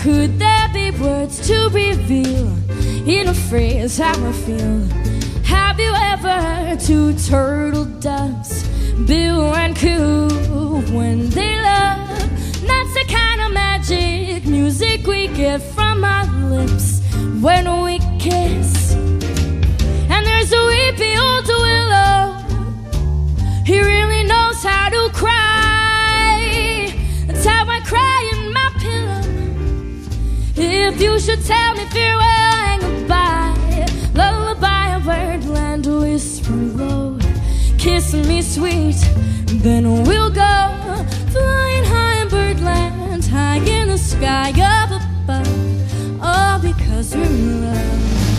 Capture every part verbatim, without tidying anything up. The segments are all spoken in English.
could there be words to reveal in a phrase how I feel? Have you ever two turtle doves, Bill and Coo, when they love? That's the kind of magic music we get from our lips when we kiss. And there's a weepy old willow, he really knows how to cry. That's how I cry in my pillow. If you should tell me farewell and goodbye, lullaby of birdland, whisper low, kiss me sweet, then we'll go flying high in birdland, high in the sky up above, all because we're in love.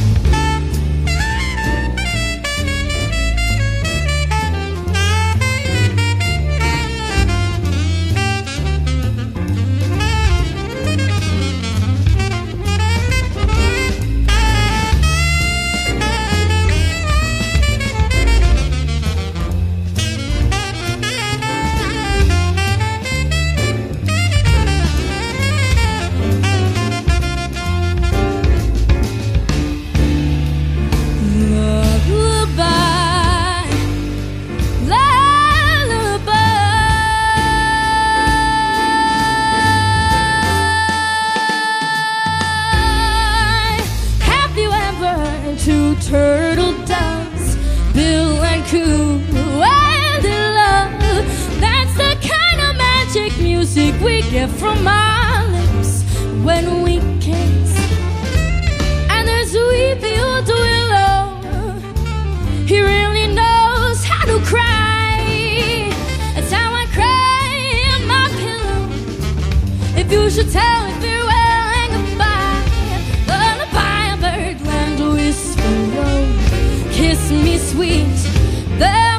Two turtle doves, Bill and Coo, and in love. That's the kind of magic music we get from our lips when we kiss. And there's a weepy old willow, he really knows how to cry. That's how I cry in my pillow. If you should tell me farewell and goodbye, lullaby of birdland, whisper low, kiss me sweet, then